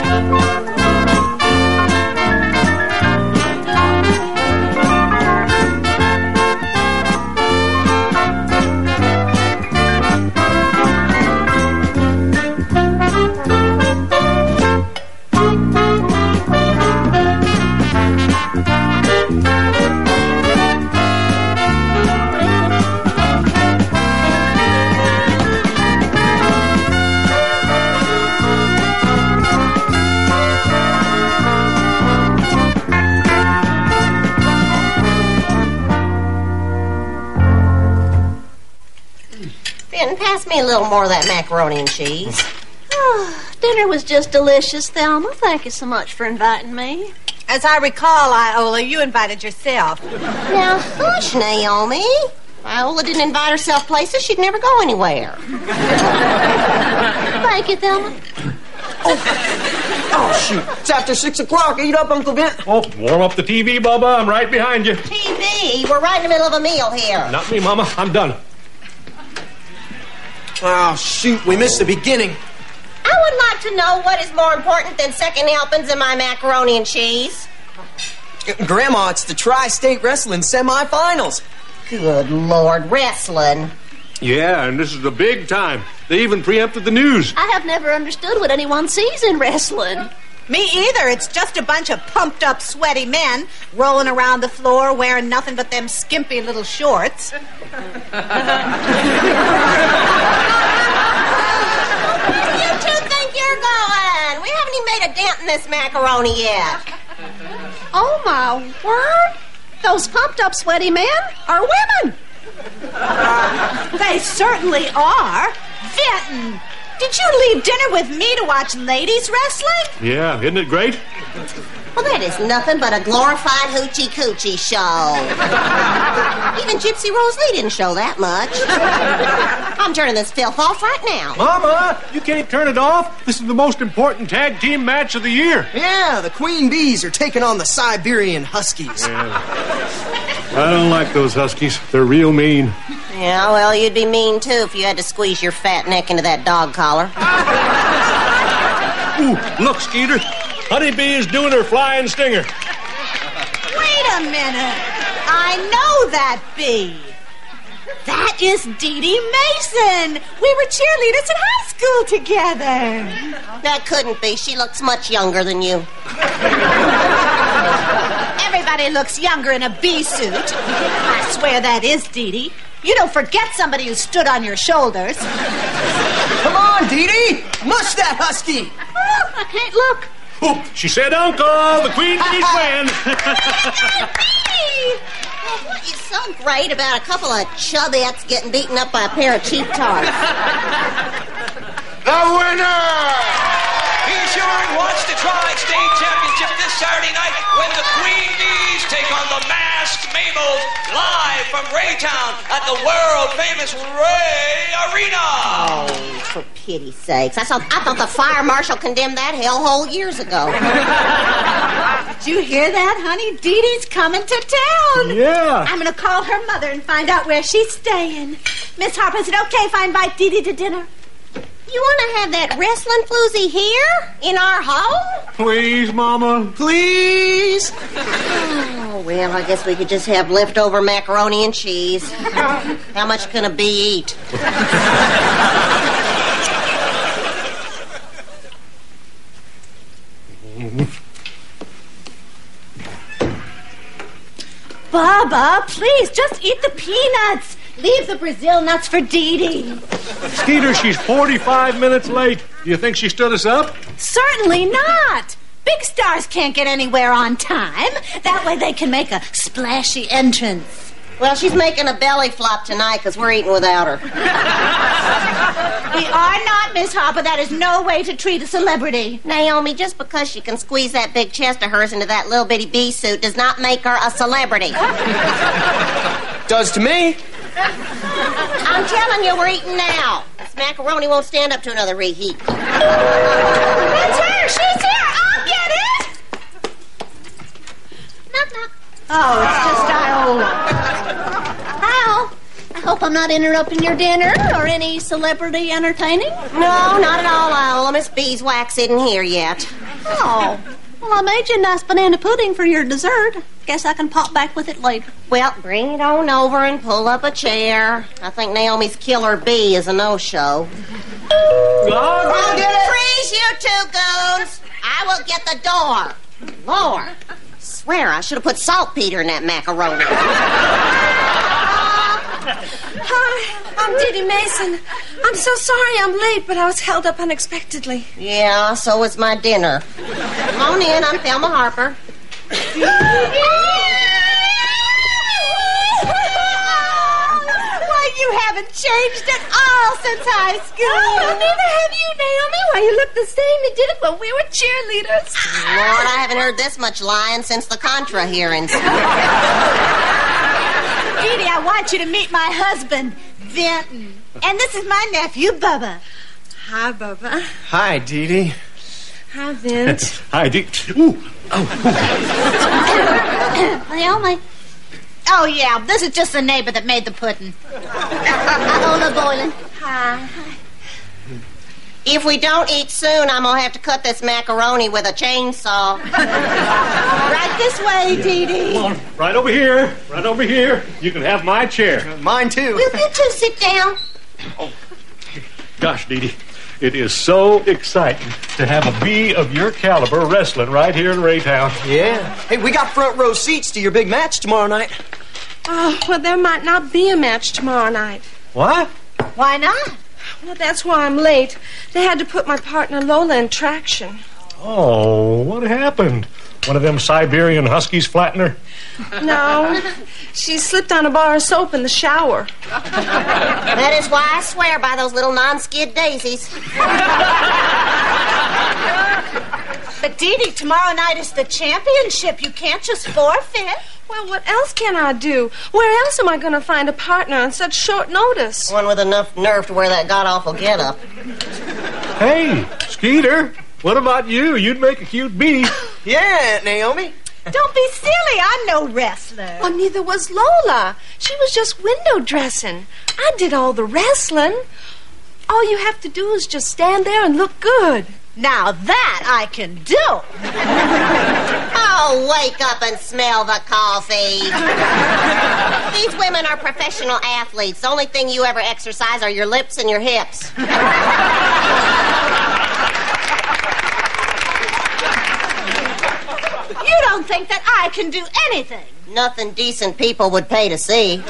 Pass me a little more of that macaroni and cheese. Oh, dinner was just delicious, Thelma. Thank you so much for inviting me. As I recall, Iola, you invited yourself. Now, hush, Naomi. Iola didn't invite herself places. She'd never go anywhere. Thank you, Thelma. Oh, shoot. It's after 6 o'clock. Eat up, Uncle Ben. Oh, warm up the TV, Bubba. I'm right behind you. TV? We're right in the middle of a meal here. Not me, Mama. I'm done. Oh, shoot. We missed the beginning. I would like to know what is more important than second helpings in my macaroni and cheese. Grandma, it's the Tri-State Wrestling semifinals. Good Lord, wrestling. Yeah, and this is the big time. They even preempted the news. I have never understood what anyone sees in wrestling. Me either. It's just a bunch of pumped-up, sweaty men rolling around the floor wearing nothing but them skimpy little shorts. You two think you're going? We haven't even made a dent in this macaroni yet. Oh, my word. Those pumped-up, sweaty men are women. They certainly are. Vinton, did you leave dinner with me to watch ladies wrestling? Yeah, isn't it great? Well, that is nothing but a glorified hoochie-coochie show. Even Gypsy Rose Lee didn't show that much. I'm turning this filth off right now. Mama, you can't turn it off. This is the most important tag team match of the year. Yeah, the Queen Bees are taking on the Siberian Huskies. Yeah. I don't like those Huskies. They're real mean. Yeah, well, you'd be mean, too, if you had to squeeze your fat neck into that dog collar. Ooh, look, Skeeter. Honeybee is doing her flying stinger. Wait a minute. I know that bee. That is Dee Dee Mason. We were cheerleaders in high school together. That couldn't be. She looks much younger than you. Everybody looks younger in a bee suit. I swear that is Dee Dee. You don't forget somebody who stood on your shoulders. Come on, Dee Dee. Mush that husky. Oh, I can't look. Oh, she said, Uncle, the Queen Bee's win. Well, what is so great about a couple of chubbettes getting beaten up by a pair of cheap tarts? The winner! Be sure and watch the Tri-State Championship this Saturday night when the Queen Bees take on the Masked Mabels live from Raytown at the world-famous Ray Arena. Oh, for pity's sakes. I thought the fire marshal condemned that hellhole years ago. Did you hear that, honey? Dee Dee's coming to town. Yeah. I'm going to call her mother and find out where she's staying. Miss Harper, is it okay if I invite Dee Dee to dinner? You want to have that wrestling floozy here? In our home? Please, Mama. Please. Oh, well, I guess we could just have leftover macaroni and cheese. How much can a bee eat? Baba, please, just eat the peanuts. Leave the Brazil nuts for Dee Dee. Skeeter, she's 45 minutes late. Do you think she stood us up? Certainly not. Big stars can't get anywhere on time. That way they can make a splashy entrance. Well, she's making a belly flop tonight because we're eating without her. We are not, Miss Harper. That is no way to treat a celebrity. Naomi, just because she can squeeze that big chest of hers into that little bitty bee suit does not make her a celebrity. Does to me. I'm telling you, we're eating now. This macaroni won't stand up to another reheat. That's her. She's here. I'll get it. Knock, knock. Oh, it's just Iola. Al, I hope I'm not interrupting your dinner or any celebrity entertaining. No, not at all, Iola. Miss Beeswax isn't here yet. Oh, well, I made you a nice banana pudding for your dessert. Guess I can pop back with it later. Well, bring it on over and pull up a chair. I think Naomi's killer bee is a no-show. I'll get it. Freeze, you two goons. I will get the door. Lord, swear I should have put saltpeter in that macaroni. Hi, I'm Dee Dee Mason. I'm so sorry I'm late, but I was held up unexpectedly. Yeah, so was my dinner. Come on in, I'm Thelma Harper. Why, you haven't changed at all since high school. Oh, neither have you, Naomi. Why, you look the same. You did it when we were cheerleaders. Lord, I haven't heard this much lying since the Contra hearings. Dee Dee, I want you to meet my husband, Vinton. And this is my nephew, Bubba. Hi, Bubba. Hi, Dee Dee. Hi, Vince. Hi, Dee. Ooh. Naomi. Oh, yeah, this is just the neighbor that made the pudding. Ola Boylan. Hi. If we don't eat soon, I'm going to have to cut this macaroni with a chainsaw. Right this way, Dee Dee. Come on, right over here. Right over here. You can have my chair. Mine, too. Will you two sit down? Gosh, Dee Dee, it is so exciting to have a bee of your caliber wrestling right here in Raytown. Yeah. Hey, we got front row seats to your big match tomorrow night. Oh, well, there might not be a match tomorrow night. What? Why not? Well, that's why I'm late. They had to put my partner Lola in traction. Oh, what happened? One of them Siberian Huskies flattened her? No, she slipped on a bar of soap in the shower. That is why I swear by those little non-skid daisies. But, Dee Dee, tomorrow night is the championship. You can't just forfeit. Well, what else can I do? Where else am I going to find a partner on such short notice? One with enough nerve to wear that god-awful getup. Hey, Skeeter, what about you? You'd make a cute bee. Yeah, Naomi. Don't be silly. I'm no wrestler. Well, neither was Lola. She was just window dressing. I did all the wrestling. All you have to do is just stand there and look good. Now that I can do. Oh, wake up and smell the coffee. These women are professional athletes. The only thing you ever exercise are your lips and your hips. You don't think that I can do anything? Nothing decent people would pay to see.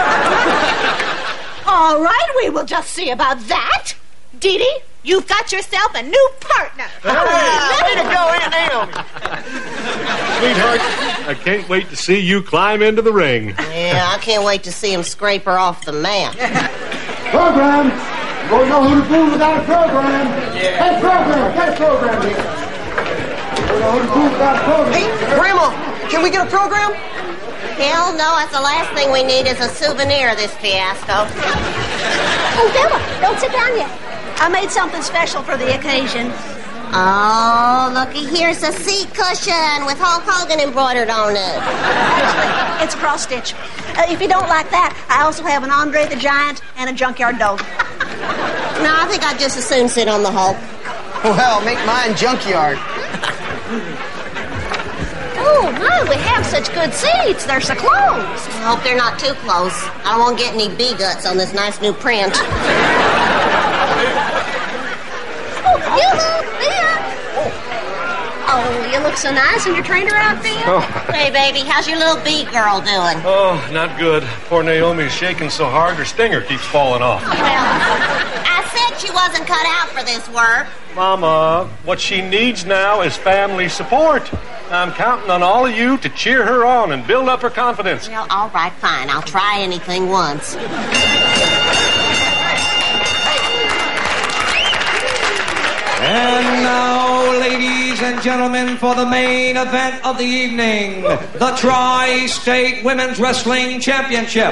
All right, we will just see about that. Dee Dee, you've got yourself a new partner. Way to go, Aunt Naomi. Sweetheart, I can't wait to see you climb into the ring. Yeah, I can't wait to see him scrape her off the mat. Program. You won't know who to fool without a program. Yeah. Hey, program. Get a program here. You won't know who to fool without a program. Hey, Grandma, can we get a program? Hell no, that's the last thing we need is a souvenir of this fiasco. Oh, Bella, don't sit down yet. I made something special for the occasion. Oh, looky, here's a seat cushion with Hulk Hogan embroidered on it. Actually, it's a cross stitch. If you don't like that, I also have an Andre the Giant and a junkyard dog. No, I think I'd just as soon sit on the Hulk. Well, make mine junkyard. Oh, my, we have such good seats. They're so close. I hope they're not too close. I don't want to get any bee guts on this nice new print. Yoo-hoo, Thea. Oh, you look so nice in your trainer outfit. Oh, Hey, baby, how's your little bee girl doing? oh, not good. Poor Naomi's shaking so hard her stinger keeps falling off. Well, I said she wasn't cut out for this work. Mama, what she needs now is family support. I'm counting on all of you to cheer her on and build up her confidence. Well, all right, fine. I'll try anything once. And now, ladies and gentlemen, for the main event of the evening, the Tri-State Women's Wrestling Championship.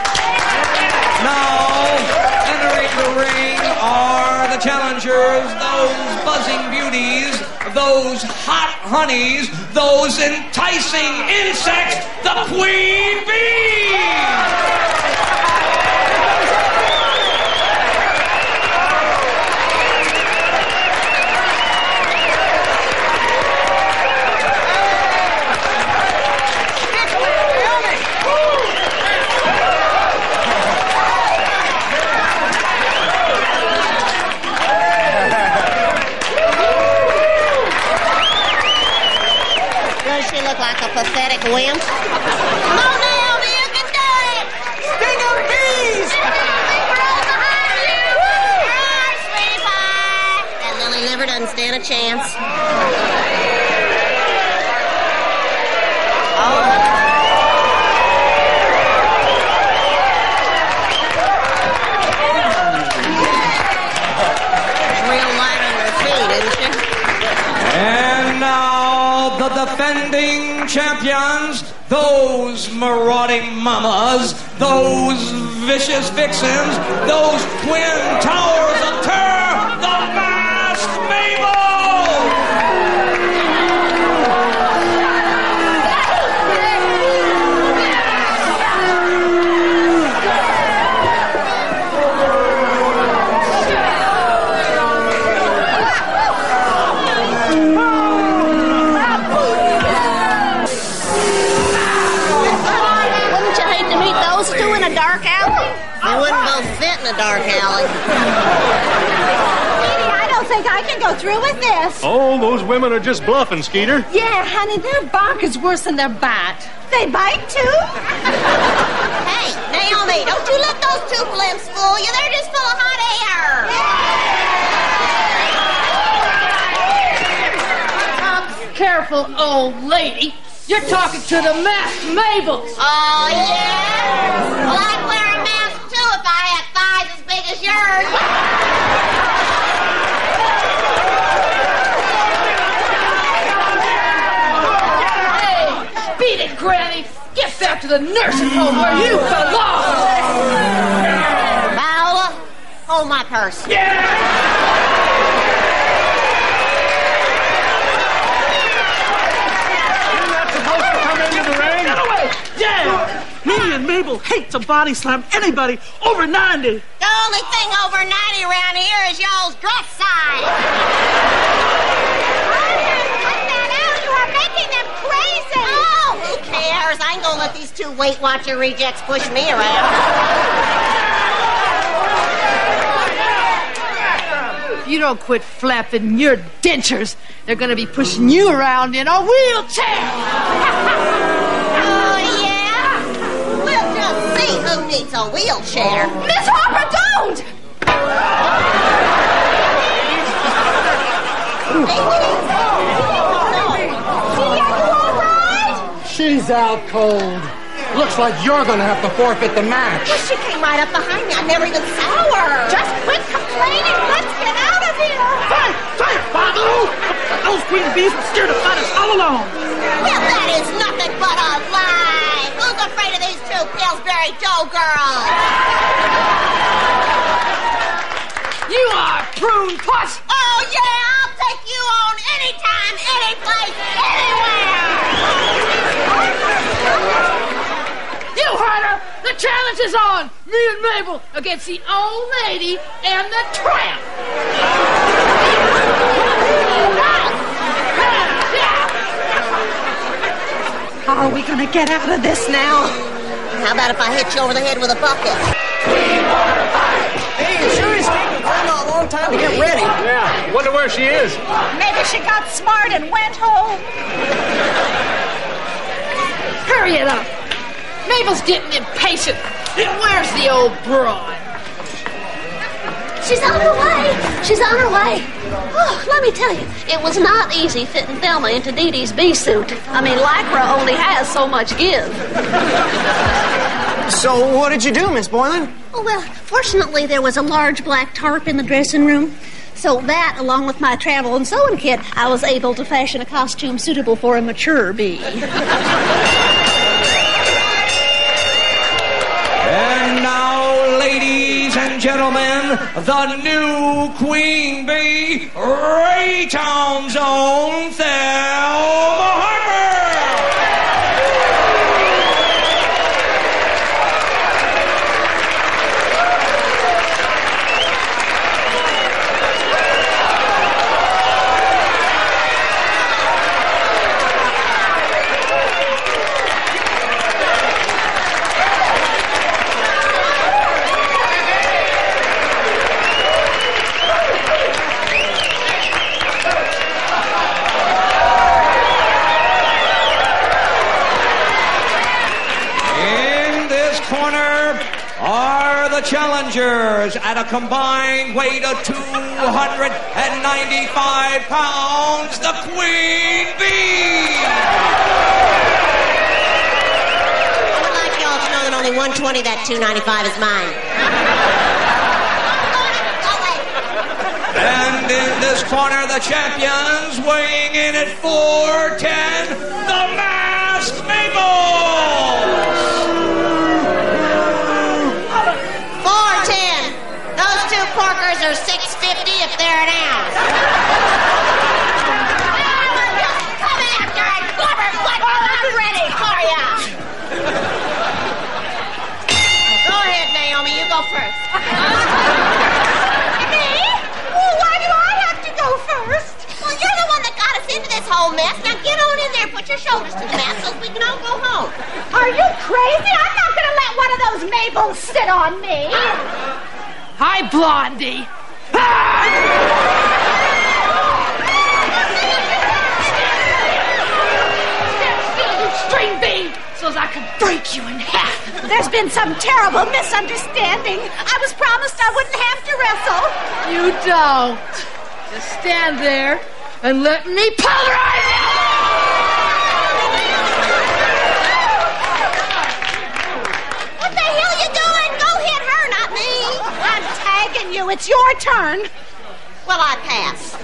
Now, entering the ring are the challengers, those buzzing beauties, those hot honeys, those enticing insects, the Queen Bee! look like a pathetic wimp. Come on, Naomi, you can do it! Sting 'em bees! Sweetie pie! That lily liver doesn't stand a chance. Real light on her feet, isn't she? And now the defending champions, those marauding mamas, those vicious vixens, those twin towers of terror, the masked Mabel! Wouldn't you hate to meet those two in a dark alley? They wouldn't both fit in a dark alley. Edie, I don't think I can go through with this. Oh, those women are just bluffing, Skeeter. Yeah, honey, their bark is worse than their bite. They bite too? Hey, Naomi, don't you let those two blimps fool you. They're just full of hot air. Careful, old lady. You're talking to the masked Mabels. Oh, yeah? Well, I'd wear a mask, too, if I had thighs as big as yours. Hey, beat it, Granny. Get back to the nursing home where you belong. Viola, hold my purse. Me and Mabel hate to body slam anybody over 90. The only thing over 90 around here is y'all's dress size. Cut that out. You are making them crazy. Oh, who cares? I ain't gonna let these two Weight Watcher rejects push me around. If you don't quit flapping your dentures, they're going to be pushing you around in a wheelchair. Oh, yeah? We'll just see who needs a wheelchair. Miss Harper, don't! She's out cold. Looks like you're gonna have to forfeit the match. Well, she came right up behind me. I never even saw her. Just quit complaining. Let's get out of here. Fight! Father! Those queen bees were scared to fight us all along. Well, that is nothing but a lie. Who's afraid of these two Pillsbury Joe girls? You are prune puss. Oh, yeah, I'll take you on anytime, any place, anywhere. You heard her. The challenge is on. Me and Mabel against the old lady and the tramp. How are we going to get out of this now? How about if I hit you over the head with a bucket? Hey, it sure is taking Grandma a long time to get ready. Yeah, wonder where she is. Maybe she got smart and went home. Hurry it up. Mabel's getting impatient. Where's the old broad? She's on her way. She's on her way. Oh, let me tell you, it was not easy fitting Thelma into Dee Dee's bee suit. I mean, Lycra only has so much give. So, what did you do, Miss Boylan? Oh, well, fortunately, there was a large black tarp in the dressing room. So that, along with my travel and sewing kit, I was able to fashion a costume suitable for a mature bee. And now, ladies and gentlemen, the new queen bee, Raytown's own Thelma Harper! challengers at a combined weight of 295 pounds, the Queen Bee. I would like y'all to know that only 120 of that 295 is mine. And in this corner, the champions weighing in at 410, the Masked Maples. 410. Those two porkers are $6.50 if they're an ounce. Come after it, blubber. I'm ready for ya. Go ahead, Naomi. You go first. You're the one that got us into this whole mess. Now get on in there, put your shoulders to the mat so we can all go home. Are you crazy? I'm not going to let one of those Maples sit on me. Hi, Blondie. Stand still, you string bean, so as I can break you in half. There's been some terrible misunderstanding. I was promised I wouldn't have to wrestle. You don't. Just stand there and let me pulverize you! What the hell you doing? Go hit her, not me. I'm tagging you. It's your turn. Well, I pass.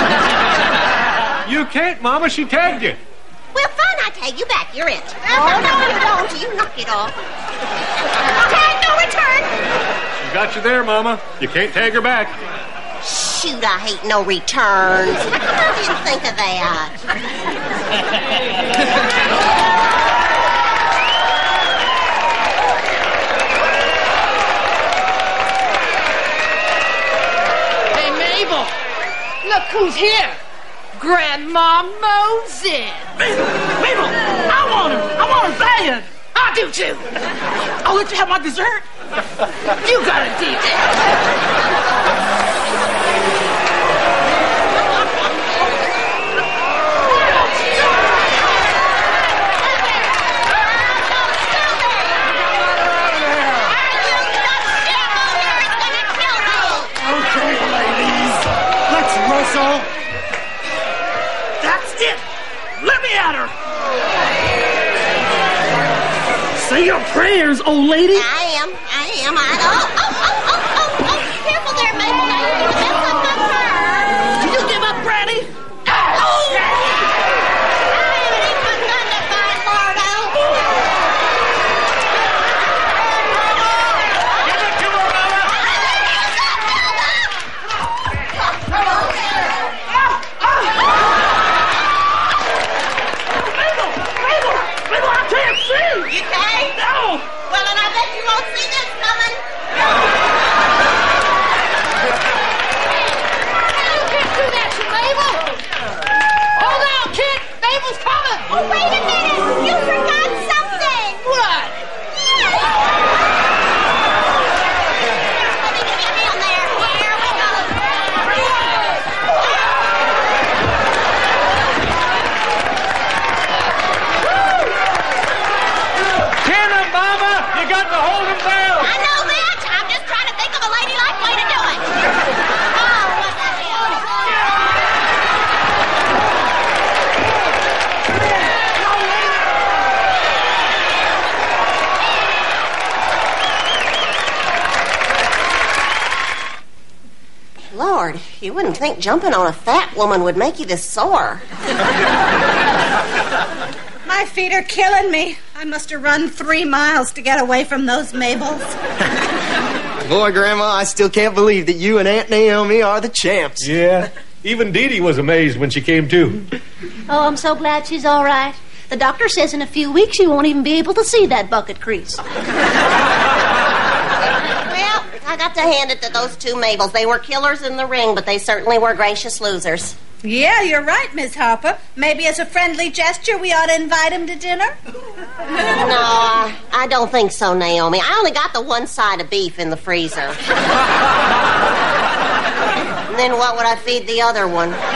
You can't, Mama. She tagged you. Well, fine. I tag you back. You're it. Oh, no, you don't. You knock it off. Tag, no return. She got you there, Mama. You can't tag her back. Shoot, I hate no returns. How come I didn't think of that? Hey, Mabel, look who's here. Grandma Moses. Mabel, I want her bad. I do too. I'll let you have my dessert. You got a deal. That's it. Let me at her. Say your prayers, old lady. I am. Oh, careful there, Mabel. Now you're going to mess up my fur. Did you give up, Granny? I haven't even begun to fight, Lordo. Give it to her, Mama. Mabel, I can't see. You can't? No. Well, and I bet you won't see this coming. You can't do that to Mabel. Hold on, kid. Mabel's coming. Oh, wait a minute. You forgot something. What? Let me get in there. Here we go. Pin him, Mama. You got to hold him down. I know that. I'm just trying to think of a ladylike way to do it. Oh, what the hell? Lord, you wouldn't think jumping on a fat woman would make you this sore. My feet are killing me. I must have run 3 miles to get away from those Maples. Boy, Grandma, I still can't believe that you and Aunt Naomi are the champs. Yeah. Even Dee Dee was amazed when she came to. Oh, I'm so glad she's all right. The doctor says in a few weeks she won't even be able to see that bucket crease. Well, I got to hand it to those two Mabels. They were killers in the ring, but they certainly were gracious losers. Yeah, you're right, Miss Harper. Maybe as a friendly gesture, we ought to invite him to dinner. No, I don't think so, Naomi. I only got the one side of beef in the freezer. And then what would I feed the other one?